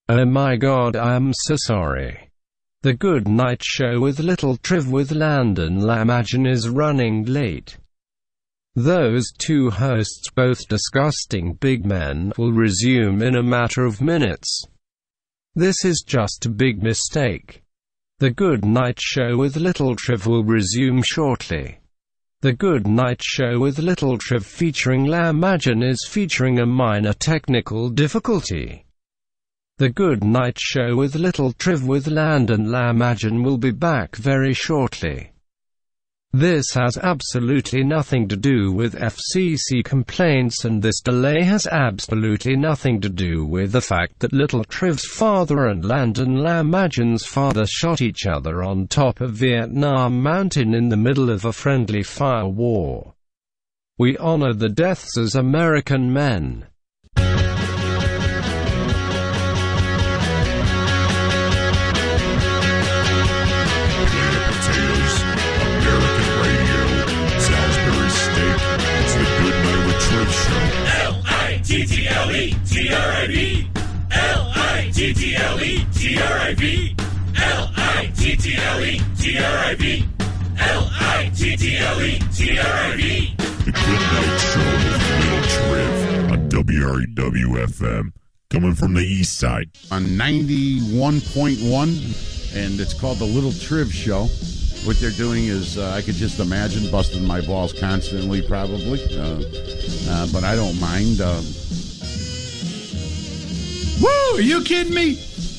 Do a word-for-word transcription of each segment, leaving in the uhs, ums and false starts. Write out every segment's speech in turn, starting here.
Oh my god, I am so sorry. The Good Night Show with Little Triv with Landon Lamagin is running late. Those two hosts, both disgusting big men, will resume in a matter of minutes. This is just a big mistake. The Good Night Show with Little Triv will resume shortly. The Good Night Show with Little Triv featuring Lamagin is featuring a minor technical difficulty. The Good Night Show with Little Triv with Landon Lamagin will be back very shortly. This has absolutely nothing to do with F C C complaints, and this delay has absolutely nothing to do with the fact that Little Triv's father and Landon Lamagin's father shot each other on top of Vietnam Mountain in the middle of a friendly fire war. We honor the deaths as American men. L I T T L E T R I V L I T T L E T R I V L I T T L E T R I V L I T T L E T R I V The Good Night Show with Little Triv on W R E W F M, coming from the east side. On ninety-one point one, and it's called The Little Triv Show. What they're doing is, uh, I could just imagine busting my balls constantly, probably. Uh, uh, but I don't mind. Uh... Woo! Are you kidding me?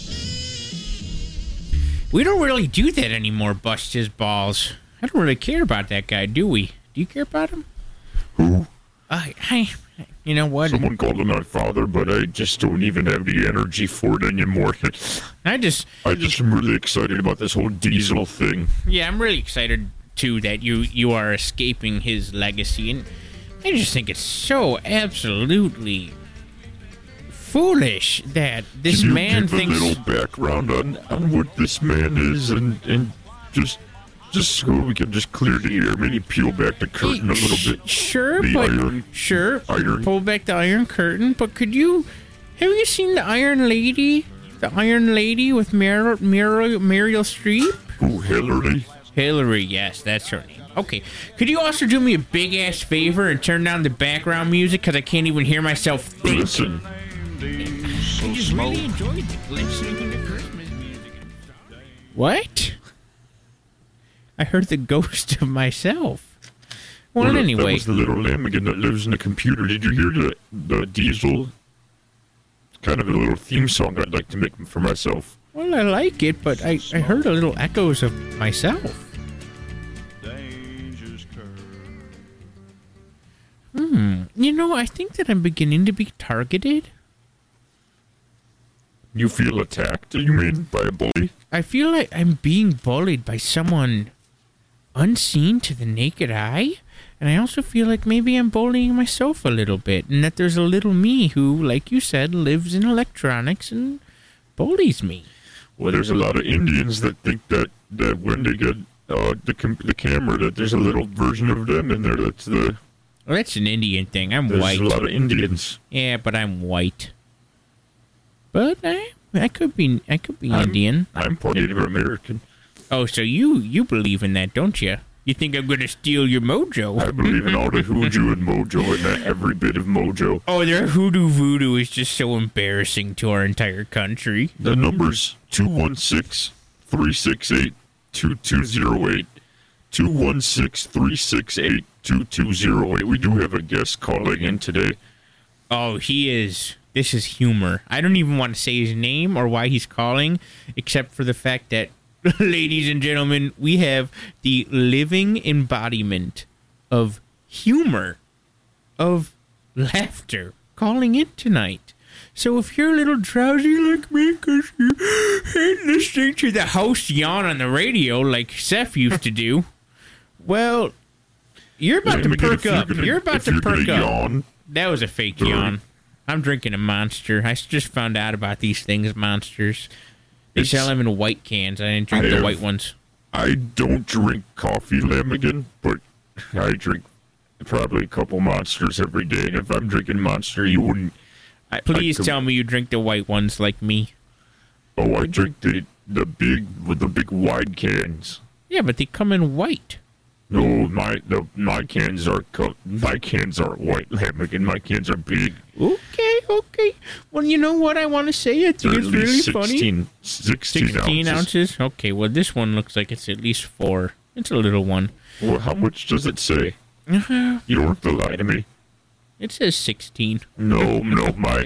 We don't really do that anymore, bust his balls. I don't really care about that guy, do we? Do you care about him? Who? I, I, you know what? Someone called him my father, but I just don't even have the energy for it anymore. I just... I just am really excited about this whole Diesel thing. Yeah, I'm really excited, too, that you, you are escaping his legacy. And I just think it's so absolutely foolish that this Can you man give thinks... a little background on, on what this man is, and, and just... Just so we can just clear the air, maybe peel back the curtain a little bit. Sure, the but iron, sure, iron. pull back the iron curtain. But could you, have you seen the Iron Lady? The Iron Lady with Meryl, Meryl, Meryl Streep? Who, Hillary? Hillary, yes, that's her name. Okay, could you also do me a big ass favor and turn down the background music because I can't even hear myself think? Listen. I just really enjoyed listening to Christmas music. What? I heard the ghost of myself. Well, well anyway. That was the little Lamagan that lives in the computer. Did you hear the, the Diesel? Kind of a little theme song I'd like to make for myself. Well, I like it, but I, I heard a little echoes of myself. Hmm. You know, I think that I'm beginning to be targeted. You feel attacked, you mean, by a bully? I feel like I'm being bullied by someone unseen to the naked eye, and I also feel like maybe I'm bullying myself a little bit, and that there's a little me who, like you said, lives in electronics and bullies me. Well, there's a lot of Indians that think that, that when they get uh, the com- the camera, that there's a little version of them in there. That's the. Well, that's an Indian thing. I'm there's white. There's a lot of Indians. Yeah, but I'm white. But I, I could be, I could be I'm, Indian. I'm part Native American. Oh, so you, you believe in that, don't you? You think I'm going to steal your mojo? I believe in all the hoodoo and mojo and every bit of mojo. Oh, their hoodoo voodoo is just so embarrassing to our entire country. The number's two one six, three six eight, two two zero eight. two one six, three six eight, two two zero eight. We do have a guest calling in today. Oh, he is... This is humor. I don't even want to say his name or why he's calling, except for the fact that, ladies and gentlemen, we have the living embodiment of humor, of laughter, calling in tonight. So if you're a little drowsy like me because you ain't listening to the host yawn on the radio like Seth used to do, well, you're about to perk up. Gonna, you're about to perk up. Yawn, that was a fake yawn. I'm drinking a Monster. I just found out about these things, Monsters. They it's, sell them in white cans. I didn't drink I the have, white ones. I don't drink coffee, Lamigan, but I drink probably a couple Monsters every day. And if I'm drinking Monster, you wouldn't... I, Please I tell me you drink the white ones like me. Oh, I drink the the big with the big wide cans. Yeah, but they come in white. No, my the my cans are co- my cans aren't white, Lambic, and my cans are big. Okay, okay. Well, you know what I want to say? I think They're it's at really least funny. sixteen, sixteen, sixteen ounces. ounces? Okay, well, this one looks like it's at least four. It's a little one. Well, how much does it say? Uh, You don't have to lie to me. it says sixteen. No, no, my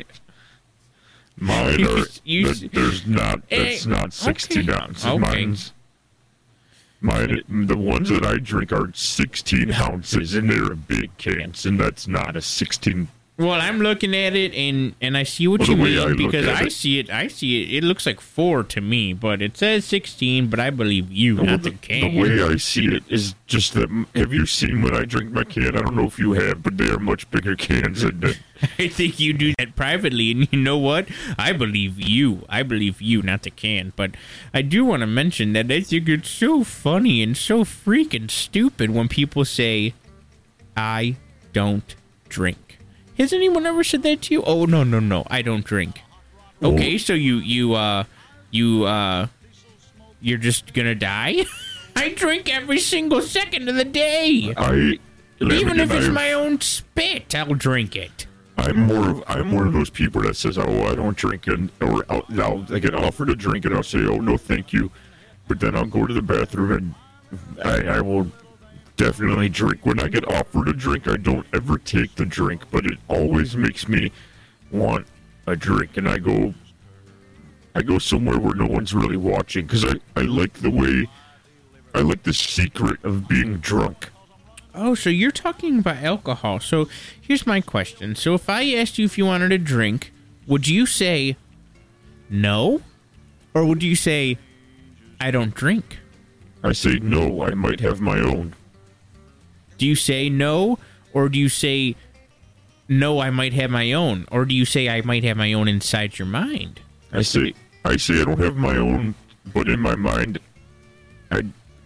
mine You are. s- you that- s- there's not. Eh, That's not sixteen okay, ounces. okay. Mine's. Mine, the ones that I drink are sixteen ounces, and they're big cans, and that's not a sixteen. Well, I'm looking at it, and, and I see what Well, you the way I mean, look because at I it- see it. I see it. It looks like four to me, but it says sixteen, but I believe you, Well, not the, the can. the way I see it is just that. Have you seen when I drink my can? I don't know if you have, but they are much bigger cans. And uh, I think you do that privately, and you know what? I believe you. I believe you, not the can. But I do want to mention that I think it's so funny and so freaking stupid when people say, I don't drink. Has anyone ever said that to you? Oh, no, no, no, I don't drink. Okay, so you, you, uh, you, uh, you're just gonna die? I drink every single second of the day. I, Even if it's I've- my own spit, I'll drink it. I'm more of I'm one of those people that says, "Oh, I don't drink," and or I'll, I'll I get offered a drink and I'll say, "Oh, no, thank you," but then I'll go to the bathroom and I, I will definitely drink when I get offered a drink. I don't ever take the drink, but it always makes me want a drink, and I go I go somewhere where no one's really watching because I I like the way I like the secret of being drunk. Oh, so you're talking about alcohol. So here's my question. So if I asked you if you wanted a drink, would you say no? Or would you say, I don't drink? I say no. I might have my own. Do you say no? Or do you say, no, I might have my own? Or do you say, I might have my own inside your mind? I say I say I don't have my own, but in my mind, I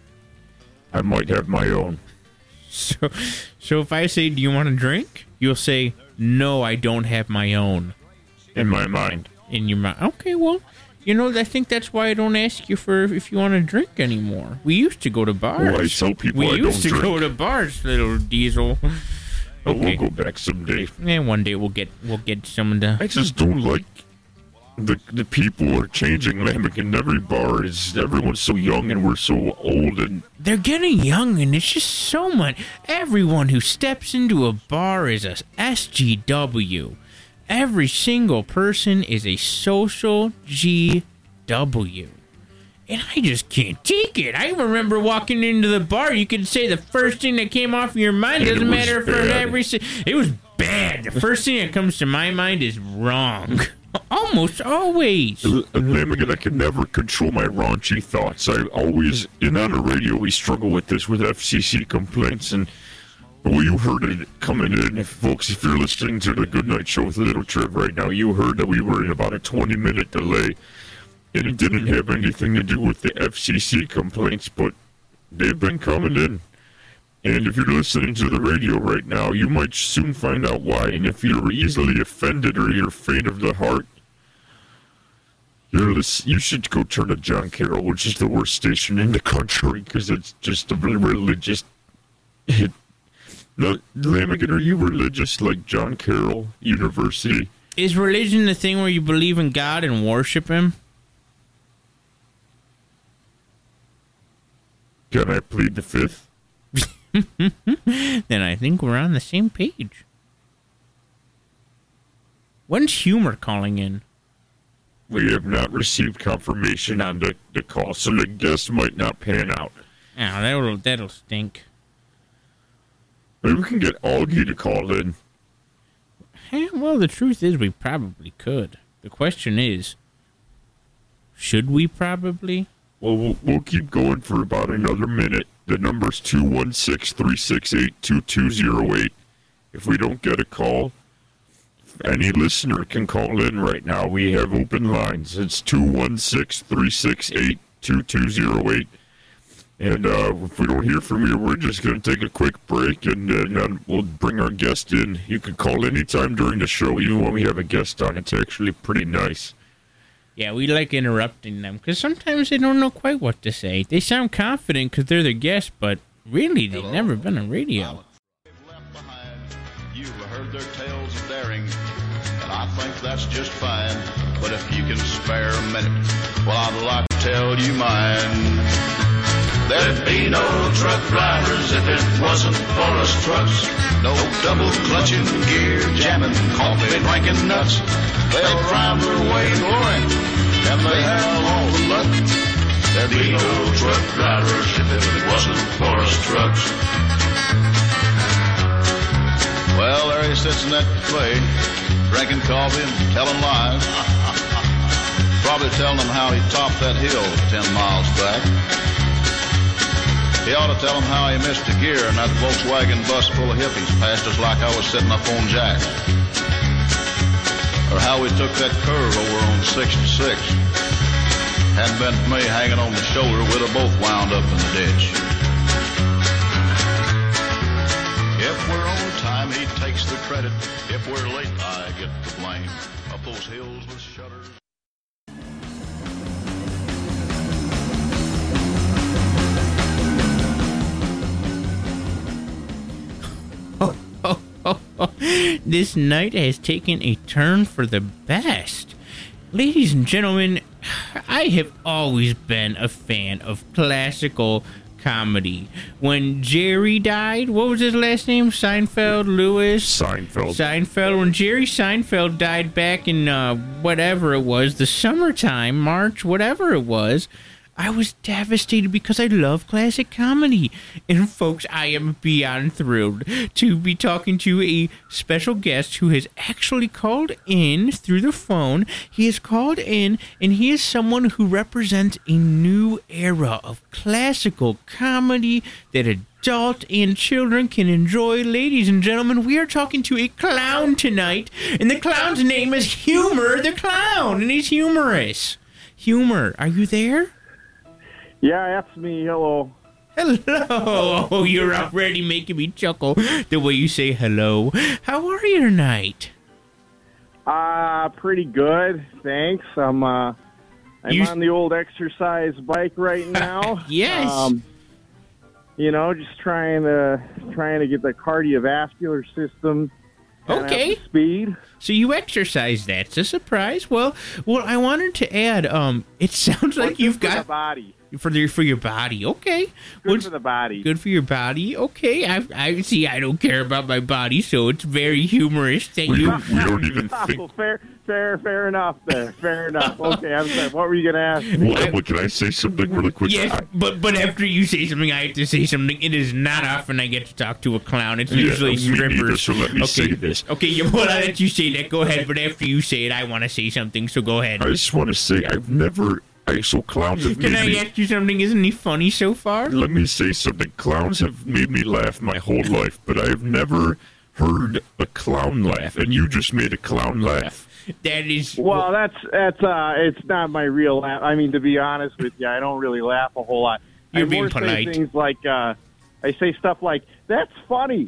I might have my own. So, so if I say, do you want a drink? You'll say, no, I don't have my own. In my mind. In your mind. Okay, well, you know, I think that's why I don't ask you for if you want to drink anymore. We used to go to bars. Well, I tell people we I used don't to drink. go to bars, little Diesel. But Okay. we'll go back someday. And one day we'll get we'll get someone to. I just don't like the the people are changing. Lambic, in every bar is everyone's so young and we're so old, and They're getting young, and it's just so much. Everyone who steps into a bar is a S G W. Every single person is a social G W. And I just can't take it. I remember walking into the bar. You could say the first thing that came off your mind. And it Doesn't was matter for bad. every. si- It was bad. The first thing that comes to my mind is wrong. Almost always. and Lambic, I can never control my raunchy thoughts. I always, and on the radio, we struggle with this with F C C complaints, and well, you heard it coming in. If, folks, if you're listening to the Good Night Show with Little Triv right now, you heard that we were in about a twenty minute delay. And it didn't have anything to do with the F C C complaints, but they've been coming in. And if you're listening to the radio right now, you might soon find out why. And if you're easily offended or you're faint of the heart, you're lis- you should go turn to John Carroll, which is the worst station in the country, because it's just a really religious... It, no, Lambic, are you religious like John Carroll University? Is religion the thing where you believe in God and worship Him? Can I plead the fifth? Then I think we're on the same page. When's Humor calling in? We have not received confirmation on the, the call, so the guest might not pan out. Oh, that'll, that'll stink. Maybe we can get Augie to call in. Eh, well, the truth is we probably could. The question is, should we probably? Well, we'll, we'll keep going for about another minute. The number's two one six, three six eight, two two zero eight. If we don't get a call, any listener can call in right now. We have open lines. It's two one six, three six eight, two two zero eight. And uh, if we don't hear from you, we're just going to take a quick break, and uh, then we'll bring our guest in. You can call anytime during the show, even when we have a guest on. It's actually pretty nice. Yeah, we like interrupting them because sometimes they don't know quite what to say. They sound confident because they're the guest, but really they've Hello. never been on radio. Left behind. You've heard their tales of daring, and I think that's just fine. But if you can spare a minute, well, I'd like to tell you mine. There'd be no truck drivers if it wasn't for us trucks. No double clutching, gear jamming, coffee drinking nuts. They'll drive their way in glory, and they have all the luck. There'd be no truck drivers if it wasn't for us trucks. Well, there he sits in that clay, drinking coffee and telling lies. Probably telling them how he topped that hill ten miles back. He ought to tell them how he missed a gear and that Volkswagen bus full of hippies passed us like I was sitting up on Jack. Or how we took that curve over on sixty-six. Hadn't been for me hanging on the shoulder, we'd have both wound up in the ditch. If we're on time, he takes the credit. If we're late, I get the blame. Up those hills with shutters. This night has taken a turn for the best. Ladies and gentlemen, I have always been a fan of classical comedy. When Jerry died, what was his last name? Seinfeld, Lewis? Seinfeld. Seinfeld. When Jerry Seinfeld died back in uh, whatever it was, the summertime, March, whatever it was, I was devastated because I love classic comedy. And folks, I am beyond thrilled to be talking to a special guest who has actually called in through the phone. He has called in, and he is someone who represents a new era of classical comedy that adult and children can enjoy. Ladies and gentlemen, we are talking to a clown tonight, and the clown's name is Humor the Clown, and he's humorous. Humor, are you there? Yeah, that's me. Hello. Hello. Oh, you're already making me chuckle the way you say hello. How are you tonight? Uh, pretty good, thanks. I'm uh, I'm You- on the old exercise bike right now. Yes. Um, you know, just trying to trying to get the cardiovascular system kinda Okay. up to speed. So you exercise. That's a surprise. Well, well, I wanted to add. Um, it sounds like Good you've for the got body. for the for your body. Okay. Good What's- for the body. Good for your body. Okay. I I see. I don't care about my body, so it's very humorous that We you. don't, we don't even Oh, think. fair, fair, fair enough. There, fair enough. Okay, I'm sorry. What were you gonna ask me? Well, Emma, can I say something really quick? Yes, I- but but after you say something, I have to say something. It is not often I get to talk to a clown. It's Yeah, usually me neither, strippers. so let me okay, say this. Okay, yeah, well, I let you say that. Go ahead. But after you say it, I want to say something. So go ahead. I just want to say I've never. I so clowns have Can made I me. ask you something? Isn't he funny so far? Let me say something. Clowns have made me laugh my whole life, but I have never heard a clown laugh, and you just made a clown laugh. That is. Well, that's that's uh, it's not my real laugh. I mean, to be honest with you, I don't really laugh a whole lot. You're I being more polite. Say things like uh, I say stuff like "That's funny,"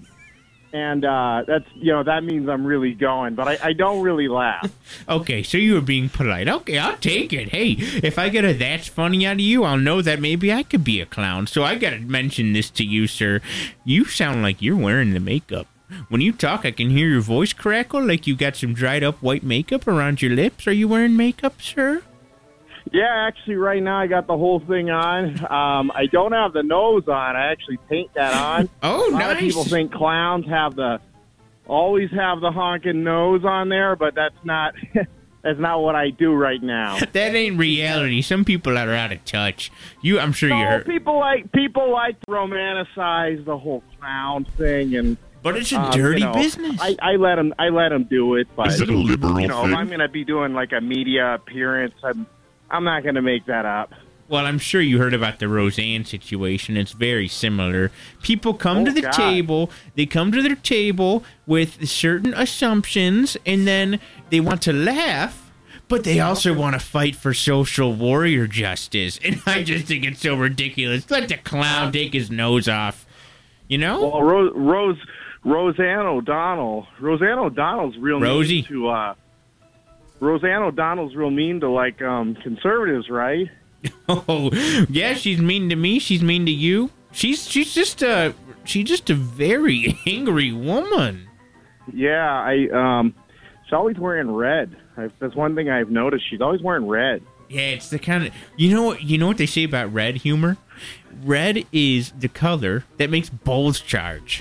and uh, that's you know that means I'm really going, but I, I don't really laugh. Okay, so you were being polite. Okay, I'll take it. Hey, if I get a that's funny out of you, I'll know that maybe I could be a clown. So I gotta mention this to you, sir. You sound like you're wearing the makeup. When you talk, I can hear your voice crackle like you got some dried up white makeup around your lips. Are you wearing makeup, sir? Yeah, actually, right now I got the whole thing on. Um, I don't have the nose on. I actually paint that on. Oh, A lot nice. of people think clowns have the always have the honking nose on there, but that's not that's not what I do right now. That ain't reality. Some people are out of touch. You, I'm sure you No, heard. people like people like to romanticize the whole clown thing, and But it's a um, dirty you know, business. I, I let them I let them do it, but Is it a liberal you know, thing? if I'm going to be doing like a media appearance, I'm I'm not going to make that up. Well, I'm sure you heard about the Roseanne situation. It's very similar. People come Oh, to the God. table. They come to their table with certain assumptions, and then they want to laugh, but they also want to fight for social warrior justice. And I just think it's so ridiculous. Let the clown take his nose off. You know? Well, Rose, Rose Roseanne O'Donnell, Roseanne O'Donnell's real Rosie. name to uh, Roseanne O'Donnell's real mean to like um, conservatives, right? Oh, yeah, she's mean to me. She's mean to you. She's she's just a she's just a very angry woman. Yeah, I um, she's always wearing red. I, that's one thing I've noticed. She's always wearing red. Yeah, it's the kind of you know what you know what they say about red humor. Red is the color that makes bulls charge.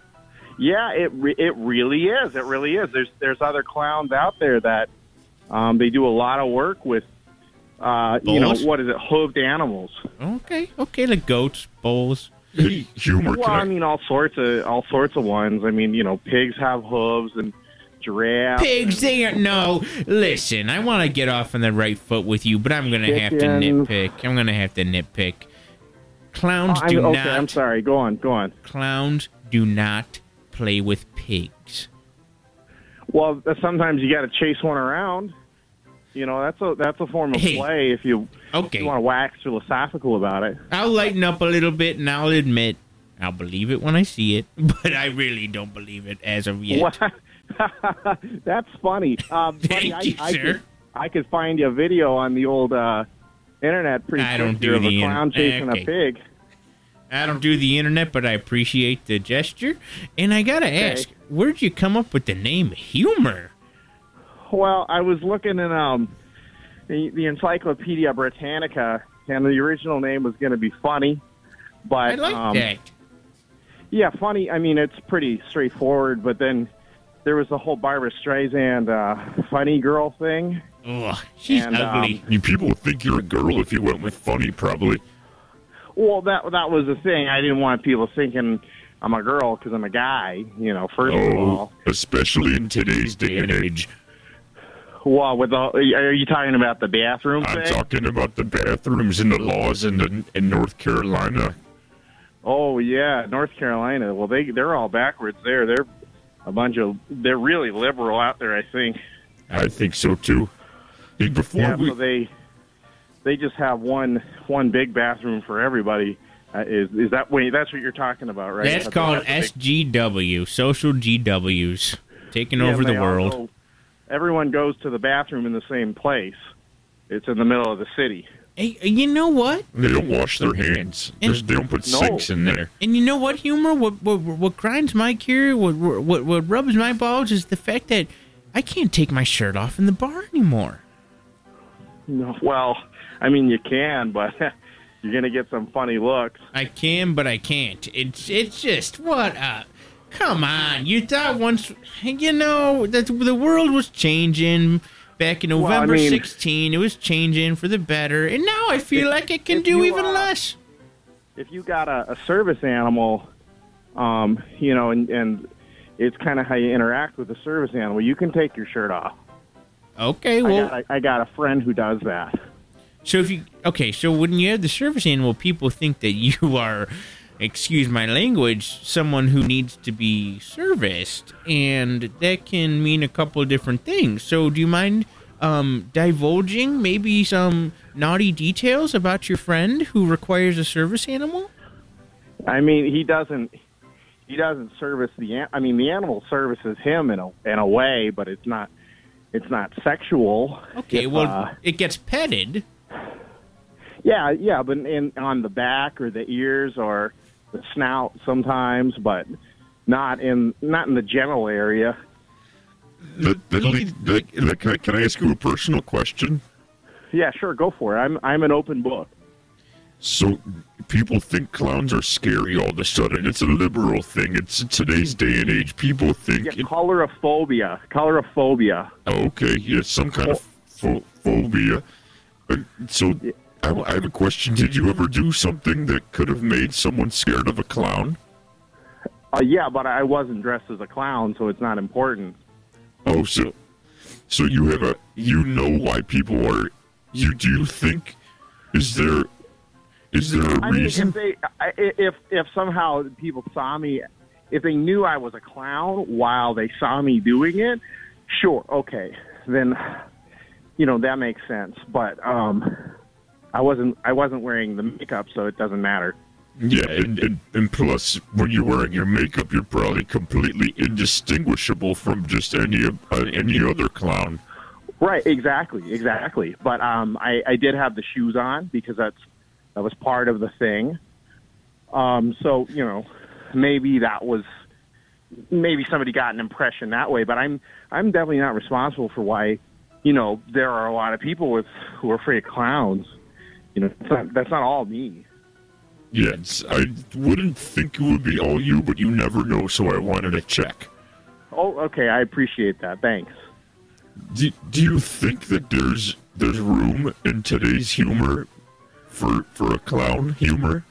Yeah, it re- it really is. It really is. There's there's other clowns out there that um, they do a lot of work with. Uh, you know, Bulls? what is it? Hooved animals. Okay, okay, like goats, bulls. Hey, humor. Well, can I mean, all sorts of all sorts of ones. I mean, you know, pigs have hooves and giraffes. Pigs, they are no. Listen, I want to get off on the right foot with you, but I'm gonna have to Chickens. nitpick. I'm gonna have to nitpick. Clowns Oh, do I'm, okay, not. I'm sorry. Go on, go on. Clowns do not play with pigs. Well, sometimes you got to chase one around. You know, that's a that's a form of Hey. play. If you, Okay. you want to wax philosophical about it. I'll lighten up a little bit, and I'll admit I'll believe it when I see it, but I really don't believe it as of yet. What? That's funny. Um, Thank buddy, I, you, I sir. Could, I could find you a video on the old uh, internet pretty I quick don't here do of a the clown in- chasing okay. a pig. I don't do the internet, but I appreciate the gesture. And I gotta ask, where'd you come up with the name Humor? Well, I was looking in um, the, the Encyclopedia Britannica, and the original name was going to be Funny. But I like um, that. Yeah, Funny. I mean, it's pretty straightforward. But then there was the whole Barbara Streisand uh, Funny Girl thing. Ugh, she's and, ugly. You people would think you're a girl if you went with funny, probably. Well, that that was the thing. I didn't want people thinking I'm a girl because I'm a guy. You know, first of Oh, all. especially in today's day and age. Well, with the, are you talking about the bathroom I'm thing? talking about the bathrooms and the laws in the, in North Carolina. Oh yeah, North Carolina. Well, they they're all backwards there. They're a bunch of they're really liberal out there. I think. I think so too. Hey, before Yeah, we, so they they just have one one big bathroom for everybody. Uh, is is that wait? That's what you're talking about, right? That's called that's S G W, social G Ws, taking Yeah, over the they world. also- everyone goes to the bathroom in the same place. It's in the middle of the city. Hey, you know what? they don't wash their hands. And- There's, they don't put No. sinks in there. And you know what, Humor? What what, what grinds my gear, what, what what rubs my balls is the fact that I can't take my shirt off in the bar anymore. No, well, I mean you can, but you're gonna get some funny looks. I can, but I can't. It's it's just what a come on. You thought once you know that the world was changing back in Well, I November mean- sixteenth. It was changing for the better, and now I feel If- like it can if do you, even uh, less. If you got a, a service animal, um, you know, and, and it's kind of how you interact with the service animal, you can take your shirt off. Okay, I, well, got, I, I got a friend who does that. so if you okay, so when you have the service animal, people think that you are, excuse my language, someone who needs to be serviced, and that can mean a couple of different things. So, do you mind um, divulging maybe some naughty details about your friend who requires a service animal? I mean, he doesn't. He doesn't service the. an- I mean, the animal services him in a in a way, but it's not. It's not sexual. Okay, If, well, uh, it gets petted. yeah, yeah, but in on the back or the ears or the snout sometimes, but not in not in the genital area. That, that, lead- that, that, can, I, can I ask you a personal question? Yeah, sure, go for it. I'm I'm an open book. So people think clowns are scary all of a sudden. It's a liberal thing. It's today's day and age. People think, Yeah, it, colorophobia. Colorophobia. okay, yeah, some kind of pho- phobia. Uh, So I, I have a question. Did you ever do something that could have made someone scared of a clown? Uh, yeah, but I wasn't dressed as a clown, so it's not important. Oh, so so you have a you know why people are you do you think is there is there a I mean, reason? if they, I- if if somehow people saw me, if they knew I was a clown while they saw me doing it, sure, okay, then you know that makes sense. But um, I wasn't I wasn't wearing the makeup, so it doesn't matter. Yeah, and, and, and plus, when you're wearing your makeup, you're probably completely indistinguishable from just any of- uh, any other clown. Right, exactly, exactly. But um, I, I did have the shoes on because that's that was part of the thing. Um, so you know, maybe that was maybe somebody got an impression that way. But I'm I'm definitely not responsible for why, you know, there are a lot of people with who are afraid of clowns. You know, that's not, that's not all me. Yes, I wouldn't think it would be all you, but you never know. So I wanted to check. Oh, okay, I appreciate that. Thanks. Do, do you think that there's there's room in today's humor for for a clown humor?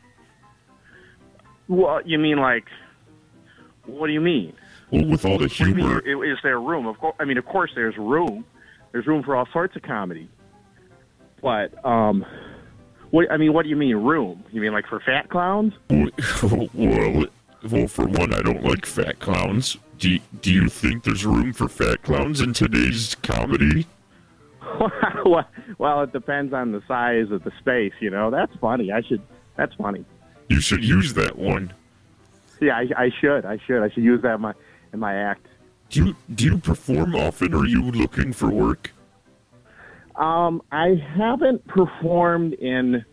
Well, you mean like, what do you mean? Well, with all the What do you mean, humor, is there room? Of course, I mean, of course, there's room. There's room for all sorts of comedy. But, um, what I mean, what do you mean room? You mean like for fat clowns? well, well, for one, I don't like fat clowns. Do you, do you think there's room for fat clowns in today's comedy? Well, it depends on the size of the space. You know, that's funny. I should. That's funny. You should use that one. Yeah, I, I should. I should. I should use that in my in my act. Do you, do you perform often? Or are you looking for work? Um, I haven't performed in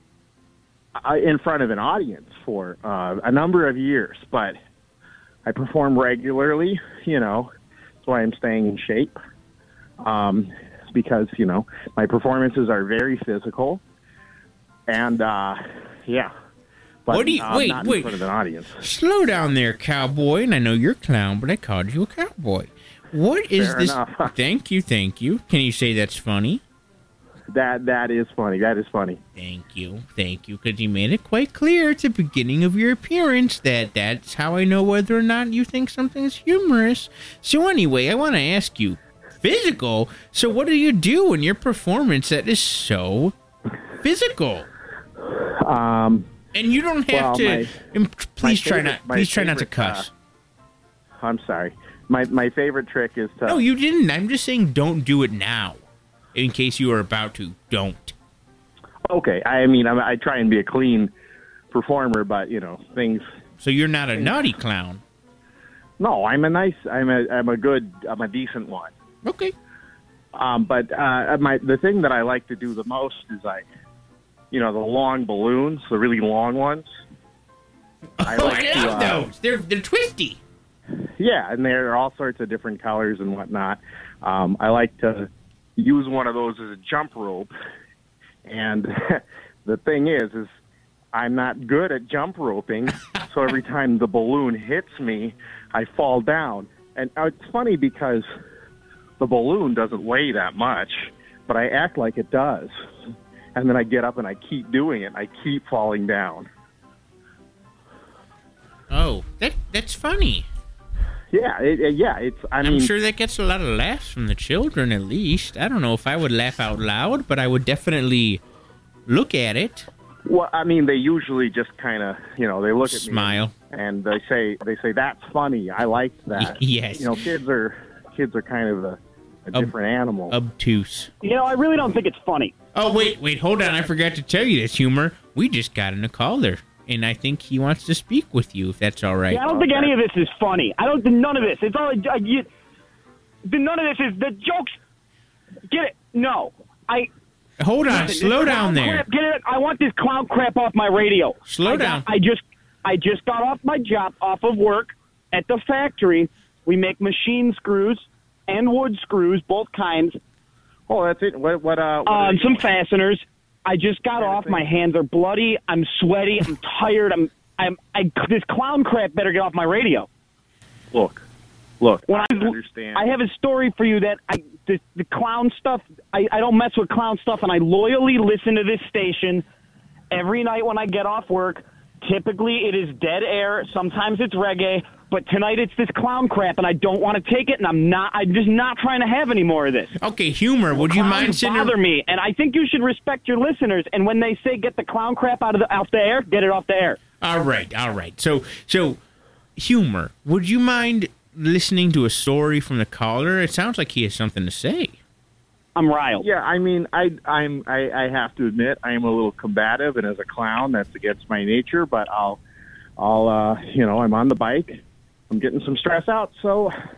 uh, in front of an audience for uh, a number of years, but I perform regularly. You know, that's why I'm staying in shape. Um, because you know my performances are very physical, and uh, yeah. But, What do you uh, wait? not in Wait, front of an audience. slow down there, cowboy. And I know you're a clown, but I called you a cowboy. What is Fair this? enough. Thank you, thank you. Can you say that's funny? That that is funny. That is funny. Thank you, thank you, because you made it quite clear at the beginning of your appearance that that's how I know whether or not you think something is humorous. So anyway, I want to ask you, physical? So what do you do in your performance that is so physical? Um, And you don't have Well, to. my- um, please my try favorite- not. my Please try not to favorite, cuss. uh, I'm sorry. My my favorite trick is to. no, you didn't. I'm just saying, don't do it now. In case you are about to, don't. Okay, I mean, I, I try and be a clean performer, but you know, things. So you're not a naughty clown. No, I'm a nice. I'm a. I'm a good. I'm a decent one. Okay. Um, but uh, my the thing that I like to do the most is like, you know, the long balloons, the really long ones. I oh, like I to, love uh, those. They're they're twisty. Yeah, and they're all sorts of different colors and whatnot. Um, I like to use one of those as a jump rope. And the thing is, is I'm not good at jump roping, so every time the balloon hits me, I fall down. And uh, it's funny because the balloon doesn't weigh that much, but I act like it does. And then I get up and I keep doing it. I keep falling down. Oh, that that's funny. Yeah, it, it- yeah. It's. I I'm mean, sure that gets a lot of laughs from the children, at least. I don't know if I would laugh out loud, but I would definitely look at it. well, I mean, they usually just kind of, you know, they look at Smile. me and they say, they say that's funny. I liked that. Yes. You know, kids are kids are kind of a, a Ob- different animal. Obtuse. You know, I really don't think it's funny. Oh, wait, wait, hold on. I forgot to tell you this, Humor. We just got in a caller, and I think he wants to speak with you, if that's all right. Yeah, I don't think any of this is funny. I don't. None of this. It's all. I, you, the, none of this is the jokes. Get it? No. I. Hold on. listen, Slow this down clown there. Crap, get it? I want this clown crap off my radio. Slow I got- down. I just. I just got off my job, off of work at the factory. We make machine screws and wood screws, both kinds. oh, that's it. What? What? Uh, what Uh, are and you some doing? fasteners. I just got off. My hands are bloody. I'm sweaty. I'm tired. I'm. I'm. I. This clown crap better get off my radio. Look, look. When I I, understand. I have a story for you that I the, the clown stuff. I, I don't mess with clown stuff, and I loyally listen to this station every night when I get off work. Typically, it is dead air. Sometimes it's reggae, but tonight it's this clown crap, and I don't want to take it. And I'm not. I'm just not trying to have any more of this. Okay, Humor, would you mind Clowns sitting... bother me, and I think you should respect your listeners. And when they say get the clown crap out of the off the air, get it off the air. All right, all right. So, so, Humor, would you mind listening to a story from the caller? It sounds like he has something to say. I'm riled. Yeah, I mean, I, I'm, I, I have to admit, I am a little combative, and as a clown, that's against my nature. But I'll, I'll, uh, you know, I'm on the bike, I'm getting some stress out, so,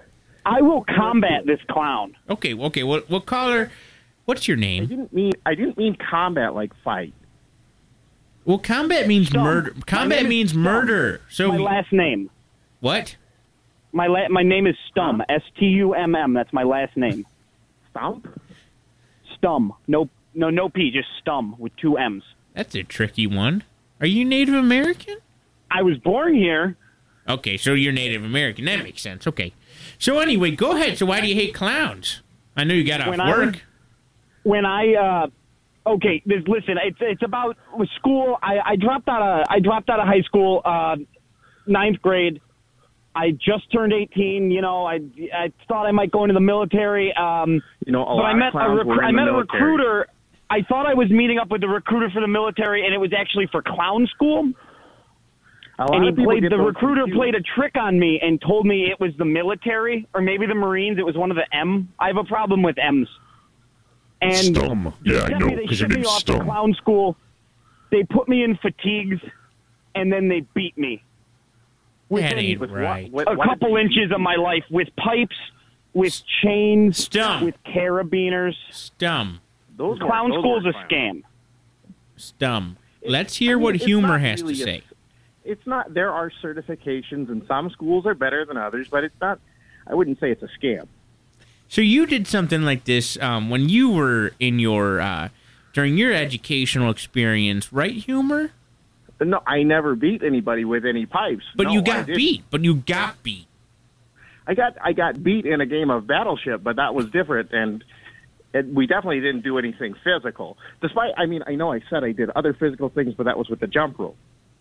I will combat this clown. Okay, okay. Well, we'll call her. What's your I name? didn't mean I didn't mean combat like fight. Well, combat means Stum. murder. My Combat name is means Stum. murder. So My last name. what? My la- my name is Stum. S T U M M. That's my last name. Stump? Stum. No, no, no P. Just Stum with two M's. That's a tricky one. Are you Native American? I was born here. Okay, so you're Native American. That makes sense. Okay. So anyway, go ahead. So why do you hate clowns? I know you got off When I work. was- When I uh, okay, this, listen. It's it's about with school. I, I dropped out of I dropped out of high school, uh, ninth grade. I just turned eighteen. You know, I I thought I might go into the military. Um, You know, a but lot I of met a clowns recru- were in I the met a military. recruiter. I thought I was meeting up with the recruiter for the military, and it was actually for clown school. A lot And he of people played get the those recruiter confused. played a trick on me and told me it was the military or maybe the Marines. It was one of the M. I have a problem with M's. And Stum. they Yeah, I sent know, me, they because your sent me name's off to Stum. clown school. They put me in fatigues, and then they beat me. That ain't With what- right. with- A what couple did you inches do? of my life with pipes, with chains, Stum. with carabiners. Stum. Those weren't- Clown those school's a weren't clowns. scam. Stum. Let's hear I mean, what it's humor not has really to a- say. It's not. There are certifications, and some schools are better than others, but it's not. I wouldn't say it's a scam. So you did something like this um, when you were in your uh, during your educational experience, right? Humor, No, I never beat anybody with any pipes. but No, you I got didn't. beat. But you got beat. I got I got beat in a game of Battleship, but that was different, and it, we definitely didn't do anything physical. Despite, I mean, I know I said I did other physical things, but that was with the jump rope.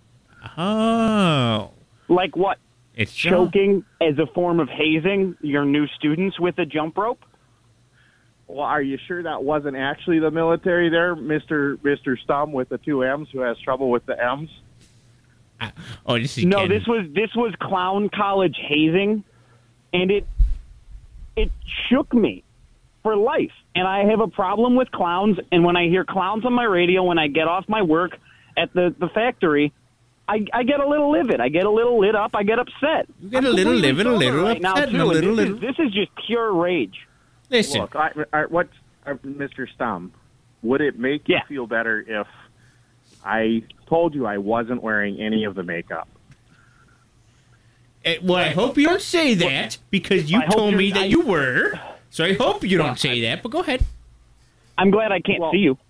Oh, Like what? it's Choking as a form of hazing your new students with a jump rope? Well, are you sure that wasn't actually the military there, Mister Mister Stum with the two M's who has trouble with the M's? Oh, this is No, getting- this was this was clown college hazing, and it it shook me for life. And I have a problem with clowns. And when I hear clowns on my radio, when I get off my work at the, the factory, I, I get a little livid. I get a little lit up. I get upset. You get I'm a little completely livid, a sober little right now, upset, and a too, little this little- Is, this is just pure rage. Listen, Look, I, I, what, uh, Mister Stum, would it make Yeah. you feel better if I told you I wasn't wearing any of the makeup? eh, well, I hope you don't say that because you I hope told you're- me that I- you were. So I hope you don't say that. But go ahead. I'm glad I can't Well- see you.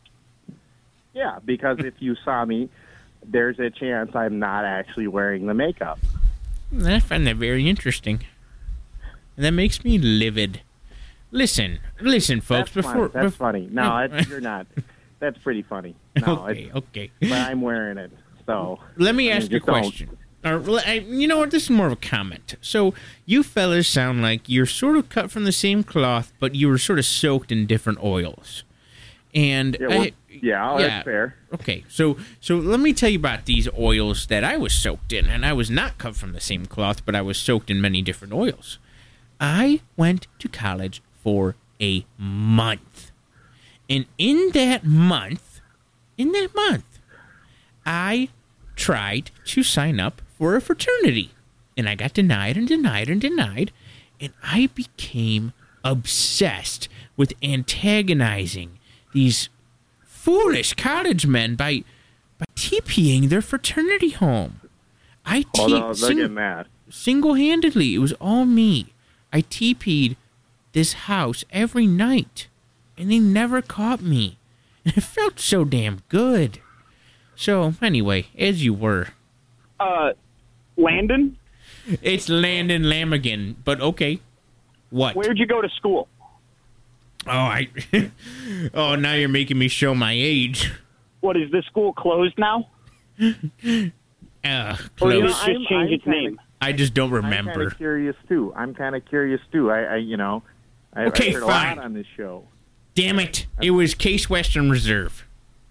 Yeah, because if you saw me, there's a chance I'm not actually wearing the makeup. I find that very interesting, and that makes me livid. Listen, listen, folks. That's before funny. That's bef- funny. No, it's, you're not. That's pretty funny. No, okay, it's, okay. but I'm wearing it. So Let me I mean, ask you a just don't- question. Or, well, I- you know what? This is more of a comment. So, you fellas sound like you're sort of cut from the same cloth, but you were sort of soaked in different oils. And Yeah, well, I, yeah, that's fair. Okay, so so let me tell you about these oils that I was soaked in, and I was not cut from the same cloth, but I was soaked in many different oils. I went to college for a month, and in that month, in that month, I tried to sign up for a fraternity, and I got denied and denied and denied, and I became obsessed with antagonizing these foolish college men by by TPing their fraternity home. I Hold on, T- they're sing- getting mad. single-handedly. It was all me. I T P'd this house every night, and they never caught me. And it felt so damn good. So, anyway, as you were. Uh, Landon, It's Landon Lamigan, but okay. What? where'd you go to school? Oh, I... oh, now you're making me show my age. What, is this school closed now? Uh, Or close. did it know, just I'm- change I'm its kinda- name? I just don't I'm kind remember. of curious too. I'm kind of curious too. I, I you know, I, Okay, I heard a fine. lot on this show. Damn it. It was Case Western Reserve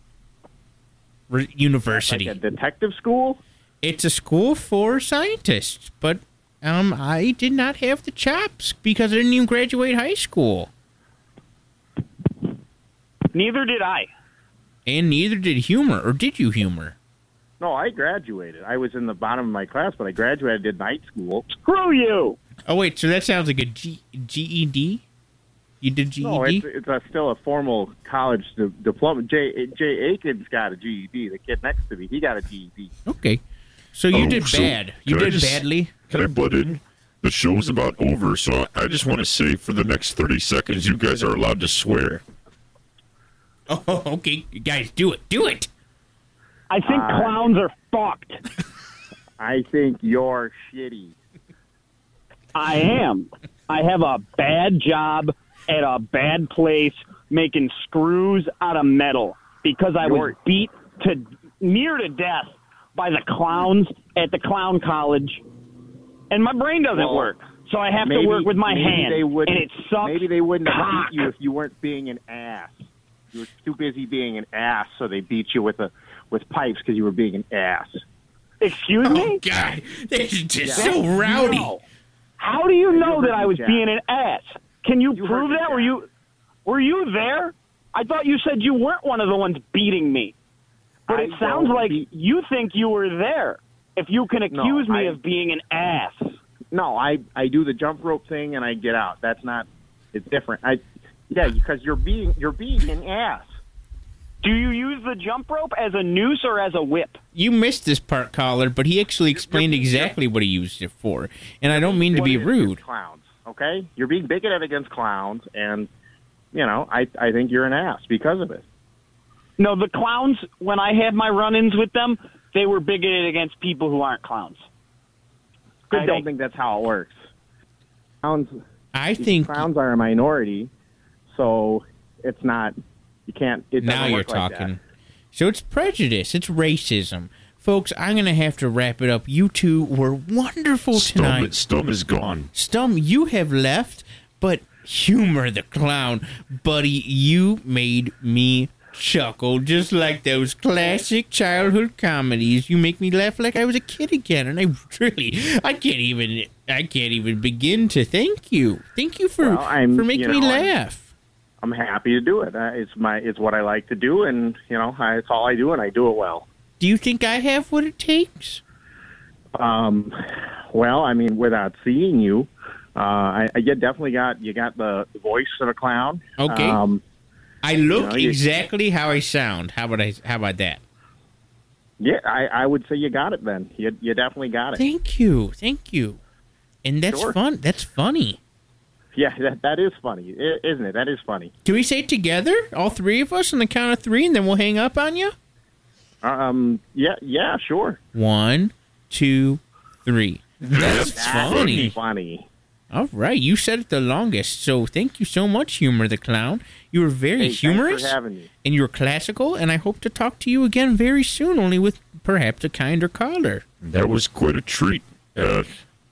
Re- University. Like a detective school? It's a school for scientists, but um, I did not have the chops because I didn't even graduate high school. Neither did I. And neither did humor, or did you humor? No, I graduated. I was in the bottom of my class, but I graduated. Did night school. Screw you. Oh, wait, so that sounds like a G- GED? You did G E D? No, it's, it's a, still a formal college di- diploma. Jay, Jay Aiken's got a G E D. The kid next to me, he got a G E D. Okay. So you Oh, did so bad. You can I did just- badly. Can I butt in? The show's about over, so I just want to say for the next thirty seconds, you guys are allowed to swear. Oh, okay. Guys, do it. Do it. I think Uh, clowns are fucked. I think you're shitty. I am. I have a bad job at a bad place making screws out of metal because I was You're- beat to near to death by the clowns at the clown college, and my brain doesn't Well, work. So I have Maybe, to work with my maybe hand, they wouldn't, and it sucks. Maybe they wouldn't have cock. beat you if you weren't being an ass. You were too busy being an ass, so they beat you with a with pipes because you were being an ass. Excuse Oh, me? God. This is just Yeah. so rowdy. No. How do you know You're that I was Jack. being an ass? Can you, You prove heard that? Jack. Were you were you there? I thought you said you weren't one of the ones beating me. But I it sounds don't like beat- you think you were there. If you can No, accuse me I- of being an ass. No, I I do the jump rope thing and I get out. That's not. It's different. I yeah, because you're being you're being an ass. Do you use the jump rope as a noose or as a whip? You missed this part, caller, but he actually explained exactly what he used it for. And I don't mean to be Bigoted rude. against Clowns, okay? You're being bigoted against clowns, and you know I I think you're an ass because of it. No, the clowns, when I had my run-ins with them, they were bigoted against people who aren't clowns. Good I day. don't think that's how it works. Clowns, I think clowns are a minority, so it's not. You can't. It now doesn't you're work like that. talking. So it's prejudice. It's racism. Folks, I'm going to have to wrap it up. You two were wonderful Stum, tonight. Stum is gone. Stum, you have left, but Humor the Clown, buddy, you made me chuckle just like those classic childhood comedies. You make me laugh like I was a kid again, and I really, I can't even, I can't even begin to thank you. Thank you for Well, I'm- for making you me know, I'm- laugh. I'm happy to do it. Uh, it's my. It's what I like to do, and you know, I, it's all I do, and I do it well. Do you think I have what it takes? Um, well, I mean, without seeing you, uh, I, I you definitely got you got the, the voice of a clown. Okay. Um, I look You know, you- exactly how I sound. How about I? How about that? yeah, I, I would say you got it. Then you you definitely got it. Thank you, thank you. And that's Sure. fun. That's funny. Yeah, that that is funny, I- isn't it? That is funny. Can we say it together, all three of us, on the count of three, and then we'll hang up on you? Um, yeah, yeah, sure. One, two, three. That's That's funny. funny. All right, you said it the longest, so thank you so much, Humor the Clown. You were very Hey, humorous, Thanks for having me. and you were classical, and I hope to talk to you again very soon, only with perhaps a kinder caller. That was quite a treat. Uh,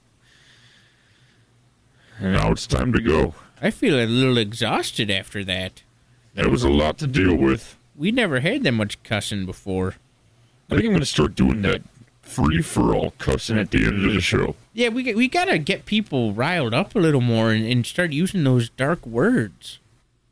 and now it's time to go. I feel a little exhausted after that. That was a lot to deal with. We never had that much cussing before. I think I'm going to start doing that free-for-all cussing at the end of the show. Yeah, we we gotta get people riled up a little more and, and start using those dark words.